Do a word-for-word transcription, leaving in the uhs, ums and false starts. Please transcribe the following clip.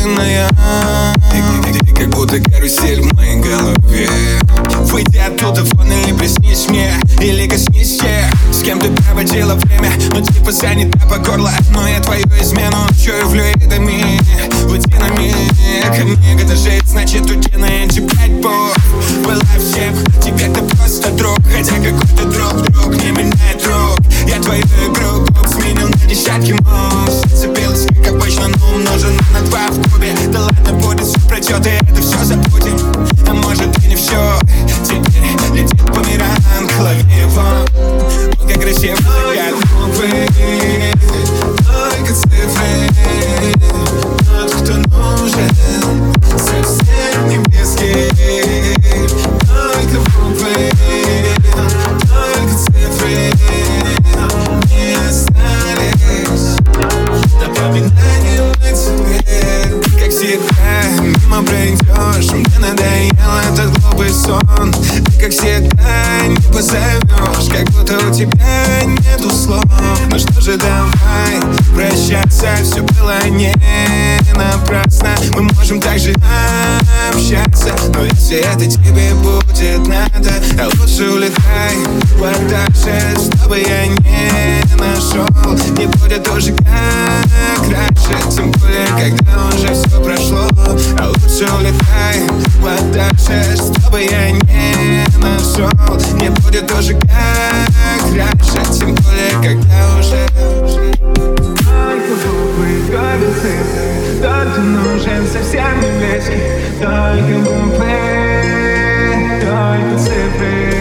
медленная. Ты, ты, ты как будто карусель в моей голове. Выйди оттуда вон или приснись мне, или коснись тех, с кем ты проводила время. Но типа занята по горло, но я твою измену чую флюидами, латинами. Книга дожить, значит у тебя на эти пять букв. Была всем, теперь ты просто друг, хотя какой-то друг, друг не меняет друг. Я твою игру куб сменил на десятки мув. Зацепилась, как обычно, но умножено на два в кубе. Да ладно, будет, все пройдет, и это все забудем. А может и не все. Теперь летит бумеранг, лови его. Он как красиво, как буквы, только цифры. Тот, кто нужен, совсем небеский. Только буквы, только цифры. Не остались напоминанием о тебе. Как всегда, мимо пройдешь, мне надоел этот глупый сон. Ты как всегда не позовешь, как будто у тебя нету слов. Ну что же, давай прощаться, все было не напрасно. Мы можем также общаться, но если это тебе будет надо, а лучше улетай подальше, чтобы я не нашел. Не будет уже как раньше, тем более, когда уже все прошло. А лучше улетай подальше, чтобы я не нашел. Не будет уже как раньше, тем более, когда уже. Только буквы, только цифры, тот, кто нужен, совсем не близкий. Только буквы, только цифры.